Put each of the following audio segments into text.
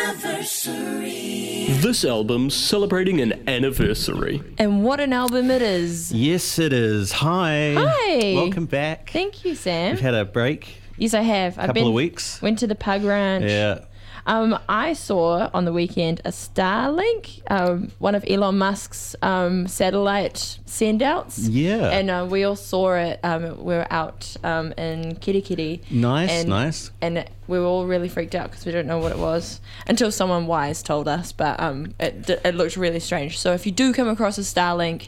anniversary. This album's celebrating an anniversary. And what an album it is. Yes, it is. Hi. Hi. Welcome back. Thank you, Sam. We've had a break. Yes, I have. I've Couple of weeks. Went to the Pug Ranch. Yeah. I saw on the weekend a Starlink, one of Elon Musk's satellite send-outs. Yeah. And we all saw it. We were out in Kirikiri. Nice. And we were all really freaked out because we didn't know what it was until someone wise told us. But it looked really strange. So if you do come across a Starlink,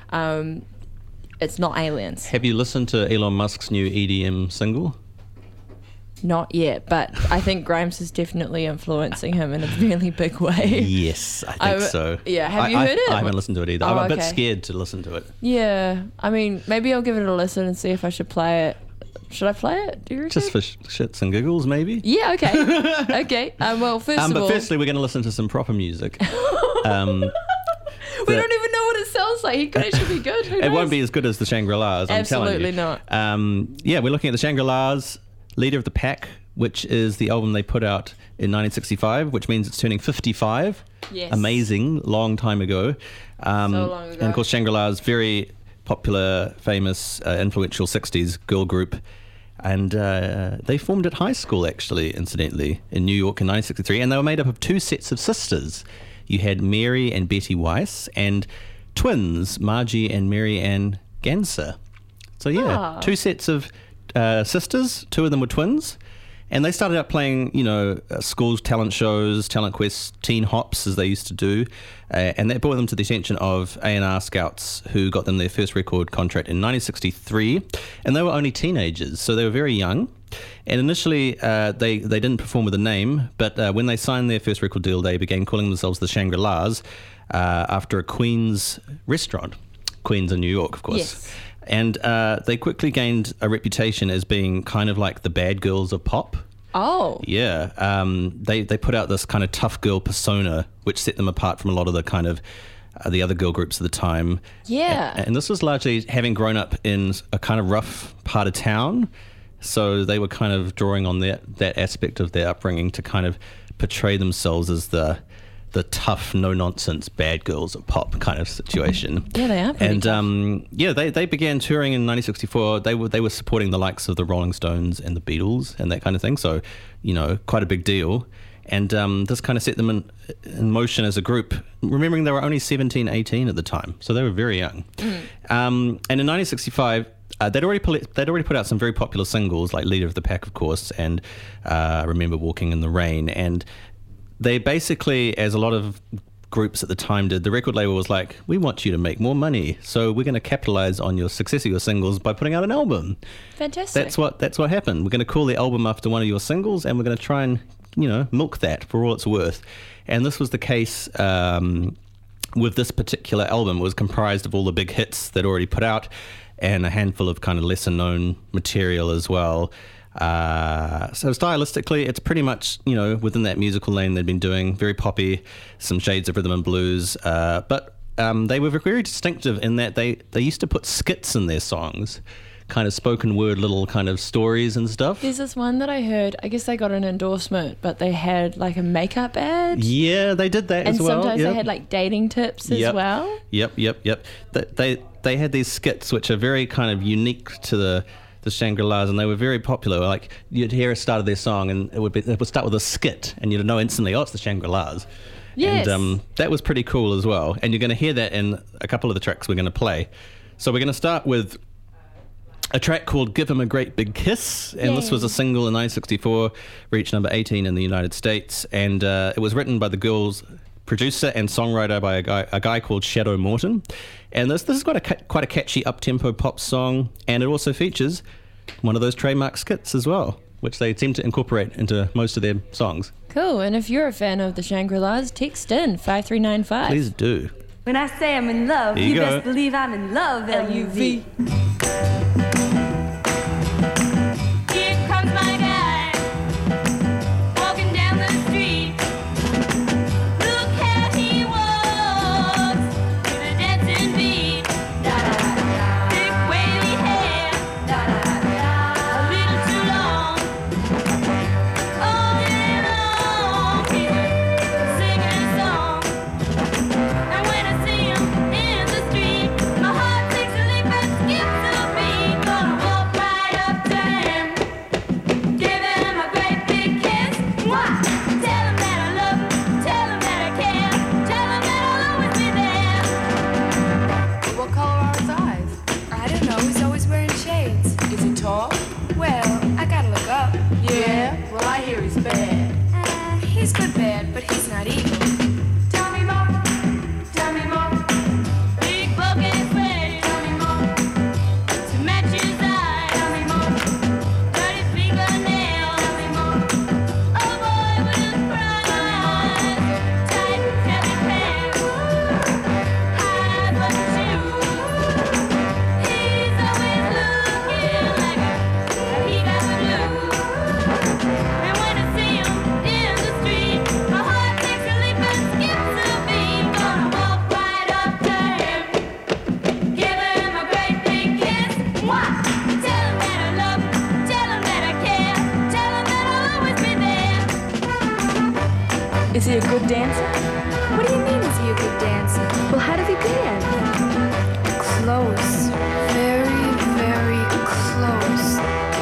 it's not aliens. Have you listened to Elon Musk's new EDM single? Not yet, but I think Grimes is definitely influencing him in a really big way. Yes, I think so. Yeah, have you heard it? I haven't listened to it either. Oh, I'm a bit okay. scared to listen to it. Yeah, I mean, maybe I'll give it a listen and see if I should play it. Should I play it? Do you reckon? Just for shits and giggles, maybe? Yeah, okay. Okay. Well, first of all... But firstly, we're going to listen to some proper music. we don't even know what it sounds like. It could actually be good. Who It knows? won't be as good as the Shangri-Las, I'm telling you. Absolutely not. Yeah, we're looking at the Shangri-Las, Leader of the Pack, which is the album they put out in 1965, which means it's turning 55. Yes. Amazing, long time ago. So long ago. And of course, Shangri-La's very popular, famous, influential 60s girl group. And they formed at high school, actually, incidentally, in New York in 1963. And they were made up of two sets of sisters. You had Mary and Betty Weiss, and twins, Margie and Mary Ann Ganser. So, yeah, two sets of sisters, two of them were twins. And they started out playing, schools talent shows, talent quests, teen hops, as they used to do. And that brought them to the attention of A&R Scouts, who got them their first record contract in 1963. And they were only teenagers, so they were very young. And initially, they didn't perform with a name, but when they signed their first record deal, they began calling themselves the Shangri-Las after a Queens restaurant. Queens in New York, of course. Yes. And they quickly gained a reputation as being kind of like the bad girls of pop. Oh. Yeah. They put out this kind of tough girl persona, which set them apart from a lot of the kind of the other girl groups at the time. Yeah. And this was largely having grown up in a kind of rough part of town. So they were kind of drawing on that aspect of their upbringing to kind of portray themselves as the tough, no-nonsense bad girls of pop kind of situation. Yeah, they are pretty tough. They began touring in 1964. They were supporting the likes of the Rolling Stones and the Beatles and that kind of thing. So, quite a big deal. And this kind of set them in motion as a group, remembering they were only 17, 18 at the time. So they were very young. And in 1965... they'd already put out some very popular singles like Leader of the Pack, of course, and Remember Walking in the Rain. And they basically, as a lot of groups at the time did, the record label was like, we want you to make more money, so we're going to capitalize on your success of your singles by putting out an album. Fantastic. That's what happened. We're going to call the album after one of your singles, and we're going to try and, milk that for all it's worth. And this was the case with this particular album. It was comprised of all the big hits they'd already put out, and a handful of kind of lesser known material as well. So stylistically, it's pretty much, within that musical lane they'd been doing, very poppy, some shades of rhythm and blues. But they were very distinctive in that they used to put skits in their songs, kind of spoken word little kind of stories and stuff. There's this one that I heard, I guess they got an endorsement, but they had like a makeup ad. Yeah, they did that as well. And sometimes they had like dating tips as well. Yep. They had these skits which are very kind of unique to the Shangri-Las, and they were very popular. Like, you'd hear a start of their song and it would start with a skit, and you'd know instantly, it's the Shangri-Las. Yes. And that was pretty cool as well. And you're going to hear that in a couple of the tracks we're going to play. So we're going to start with a track called Give 'Em a Great Big Kiss, and This was a single in 1964, reached number 18 in the United States, and it was written by the Girls' producer and songwriter by a guy called Shadow Morton. And this is quite a catchy up-tempo pop song, and it also features one of those trademark skits as well, which they seem to incorporate into most of their songs. Cool. And if you're a fan of the Shangri-Las, text in 5395. Please do. When I say I'm in love, There you go. best believe I'm in love, L-U-V. Here comes my guy, walking down the street. Look how he walks to the dancing beat. Thick wavy hair, a little too long. All day long, He's good bad, but he's not evil. Tell me more. Tell me more. Big book and ready. Tell me more. To match his eyes. Tell me more. Dirty fingernails. Tell me more. A boy with a pride. Tight, heavy pants. High button shoes. He's always looking like he got the blues. And when I see him in the street, my heart takes a leap and skips a beat. Gonna walk right up to him, give him a great big kiss. Mwah! Tell him that I love him, tell him that I care, tell him that I'll always be there. Is he a good dancer? What do you mean, is he a good dancer? Well, how does he dance? Close. Very, very close.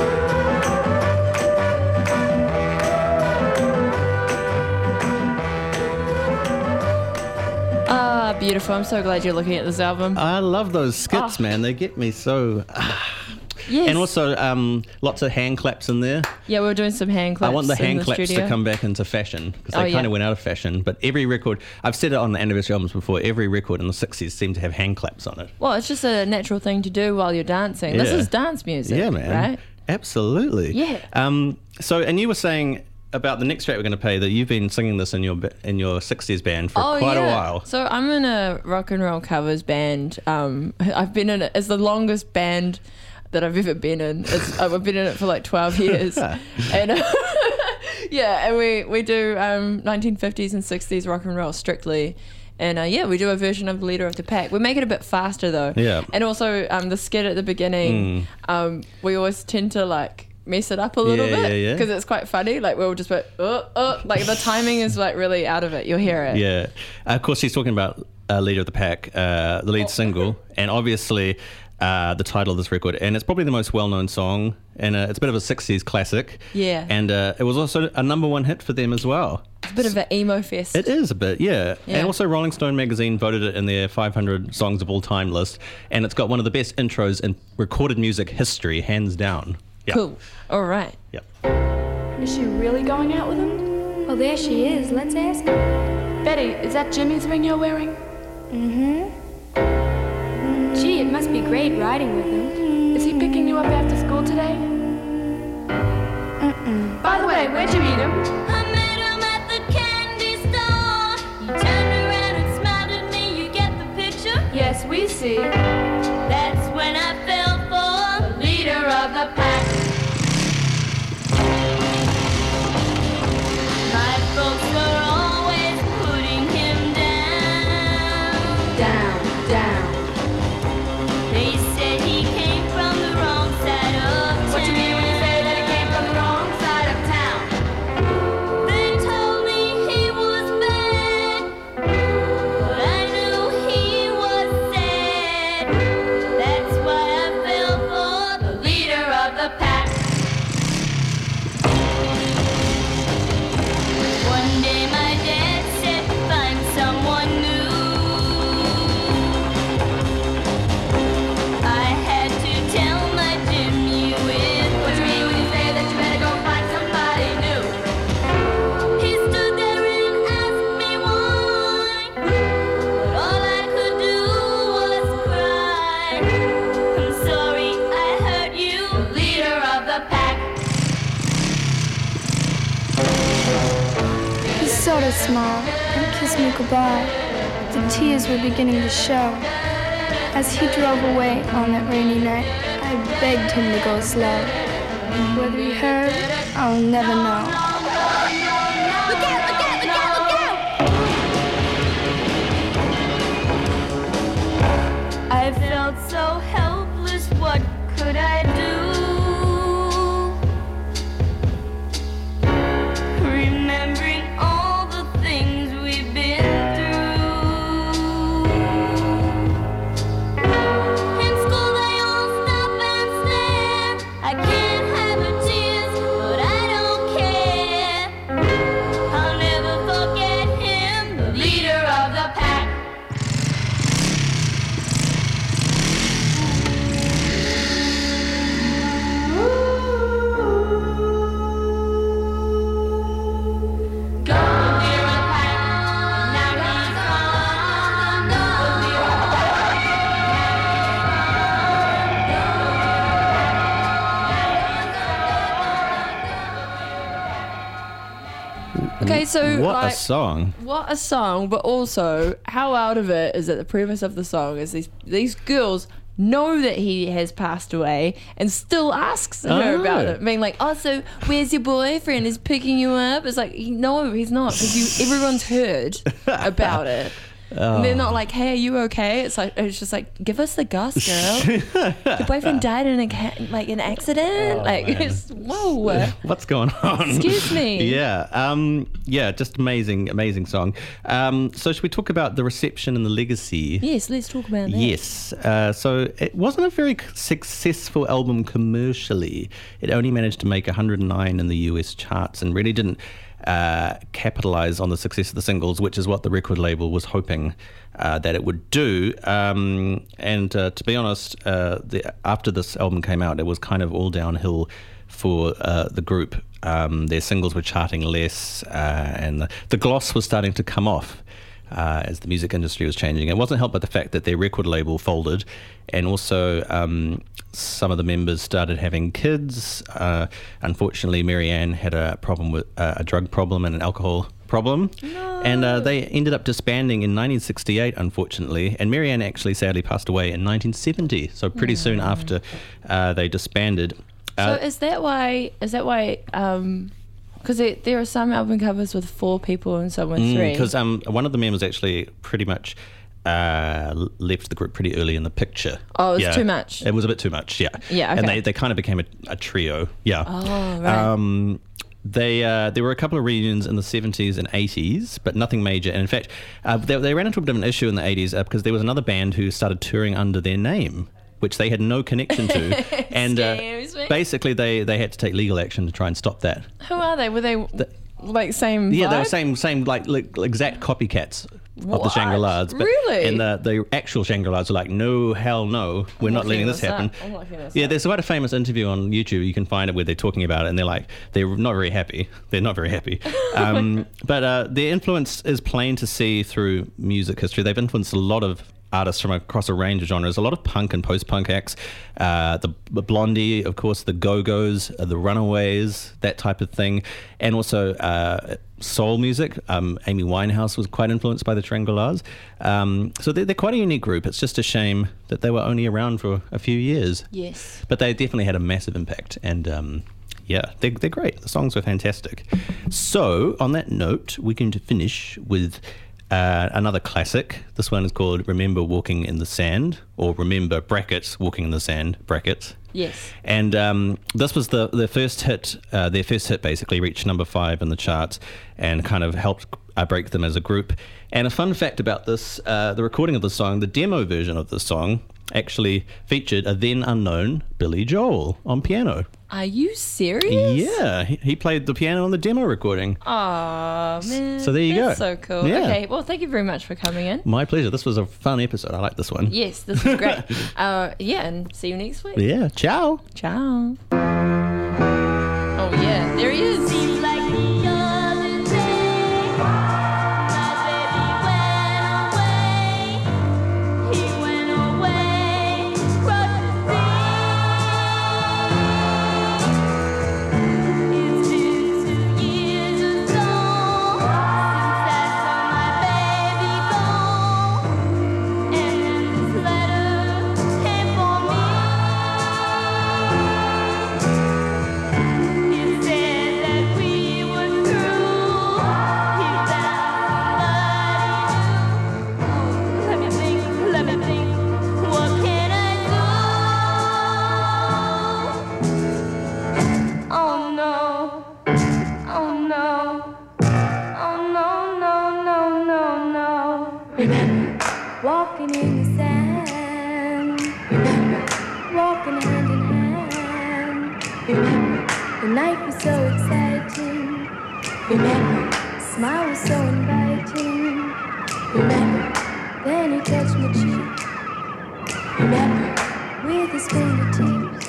Ah, beautiful. I'm so glad you're looking at this album. I love those skits, Oh. man. They get me so. Yes. And also, lots of hand claps in there. Yeah, we were doing some hand claps. I want the in hand claps studio. to come back into fashion because Oh, they kind yeah. of went out of fashion. But every record, I've said it on the anniversary albums before, every record in the 60s seemed to have hand claps on it. Well, it's just a natural thing to do while you're dancing. This Yeah. is dance music. Yeah, man. Right? Absolutely. Yeah. So, and you were saying about the next track we're going to play that you've been singing this in your 60s band for quite a while. So I'm in a rock and roll covers band. I've been in it. It's the longest band that I've ever been in. I've been in it for like 12 years. And yeah, and we do 1950s and 60s rock and roll strictly. And yeah, we do a version of Leader of the Pack. We make it a bit faster though. Yeah. And also the skit at the beginning, we always tend to like mess it up a little Yeah, bit yeah. because it's quite funny. Like we'll just be, like the timing is like really out of it. You'll hear it. Yeah. Of course, she's talking about Leader of the Pack, the lead single, and obviously the title of this record. And it's probably the most well-known song, and it's a bit of a 60s classic. Yeah. And it was also a #1 hit for them as well. It's a bit of an emo fest. It is a bit, yeah. Yeah. And also Rolling Stone magazine voted it in their 500 songs of all time list, and it's got one of the best intros in recorded music history, hands down. Yeah. Cool. All right. Yep. Is she really going out with him? Well, there she is. Let's ask her. Betty, is that Jimmy's ring you're wearing? Gee, it must be great riding with him. Is he picking you up after school today? By the way, where'd you meet him? I met him at the candy store. He turned around and smiled at me. You get the picture? Yes, we see. That's when I fell for the leader of the pack. My folks were always putting him down. Down, down. They said he came from the wrong side of town. What you mean when you say that he came from the wrong side of town? They told me he was bad, but I knew he was sad. That's why I fell for the leader of the pack. One day my dad said, find someone new. I had to tell my Jimmy with What you mean when you say that you better go find somebody new? He stood there and asked me why, but all I could do was cry. I'm sorry I hurt you, leader of the pack. He sort of smiled and kissed me goodbye. The tears were beginning to show. As he drove away on that rainy night, I begged him to go slow. Whether he heard, I'll never know. Look out, look out, look out, look out! I felt so helpless, what could I do? Remembering all the things we've been through. In school they all stop and stare. I can't have the tears, but I don't care. Okay, so What a like, song. what a song, but also how out of it is that the premise of the song is these girls know that he has passed away and still asks her about it, being like, oh, so where's your boyfriend? Is picking you up? It's like, no, he's not, because everyone's heard about it. And they're not like, hey, are you okay? It's just like, give us the goss, girl. Your boyfriend died in an accident. It's, whoa. What's going on? Excuse me. Yeah, just amazing song. So should we talk about the reception and the legacy? Yes, let's talk about that. Yes. So it wasn't a very successful album commercially. It only managed to make 109 in the US charts and really didn't capitalize on the success of the singles, which is what the record label was hoping that it would do. And to be honest, after this album came out, it was kind of all downhill for the group. Their singles were charting less, and the gloss was starting to come off as the music industry was changing. It wasn't helped by the fact that their record label folded, and also some of the members started having kids. Unfortunately, Marianne had a problem with a drug problem and an alcohol problem. No. And they ended up disbanding in 1968, unfortunately. And Marianne actually sadly passed away in 1970, so pretty soon after they disbanded. So is that why? Because there are some album covers with 4 people and some with 3. Because one of the members actually pretty much left the group pretty early in the picture. Oh, it was too much. It was a bit too much, yeah. Yeah, okay. And they kind of became a trio, yeah. Oh, right. There were a couple of reunions in the 70s and 80s, but nothing major. And in fact, they ran into a bit of an issue in the 80s because there was another band who started touring under their name, which they had no connection to. And basically they had to take legal action to try and stop that. Who are they? Were they like same Yeah, vibe? they were same like exact copycats of the Shangri-Las. But, really? And the actual Shangri-Las were like, no, hell no, we're not letting this happen. Yeah, there's quite a famous interview on YouTube. You can find it where they're talking about it, and they're not very happy. They're not very happy. But their influence is plain to see through music history. They've influenced a lot of artists from across a range of genres, a lot of punk and post-punk acts, the Blondie, of course, the Go-Go's, the Runaways, that type of thing, and also soul music. Amy Winehouse was quite influenced by the Shangri-Las. So they're quite a unique group. It's just a shame that they were only around for a few years. Yes. But they definitely had a massive impact, and yeah, they're great. The songs were fantastic. So on that note, we're going to finish with another classic. This one is called Remember Walking in the Sand, or Remember brackets Walking in the Sand brackets. Yes. And this was their first hit. Their first hit basically reached number 5 in the charts and kind of helped break them as a group. And a fun fact about this, the recording of the song, the demo version of the song, actually featured a then unknown Billy Joel on piano. Are you serious? Yeah, he played the piano on the demo recording. Aw, man. So there you That's go. so cool. Yeah. Okay, well, thank you very much for coming in. My pleasure. This was a fun episode. I like this one. Yes, this was great. Yeah, and see you next week. Yeah, ciao. Ciao. Oh, yeah, there he is. Seems like the other day, my baby went away. He went away, crossed the sea. It's been 2 years or so since I saw my baby go, and this letter came for me. It said that we were through. He found somebody new. Let me think. What can I do? Oh no. Oh no. Oh no, no, no, no, no. Remember, walking in the sand. Remember, walking hand in hand. Remember, the night was so exciting. Remember, smile was so inviting. Remember, then he touched my cheek. Remember, with his fingertips.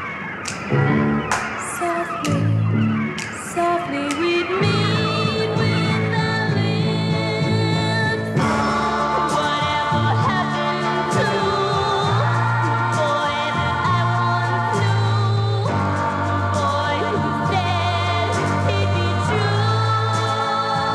Softly, softly we'd meet with our lips. Whatever happened to the boy that I once knew? The boy who said he'd be true.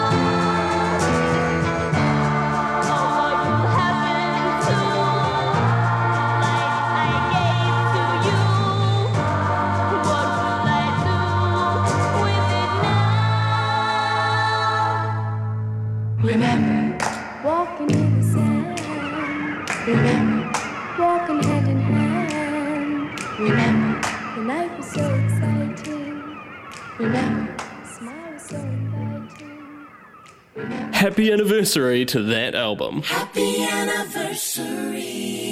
Walking in the sand. Walking hand in hand. The night was so exciting. The smile was so inviting. Happy anniversary to that album. Happy anniversary.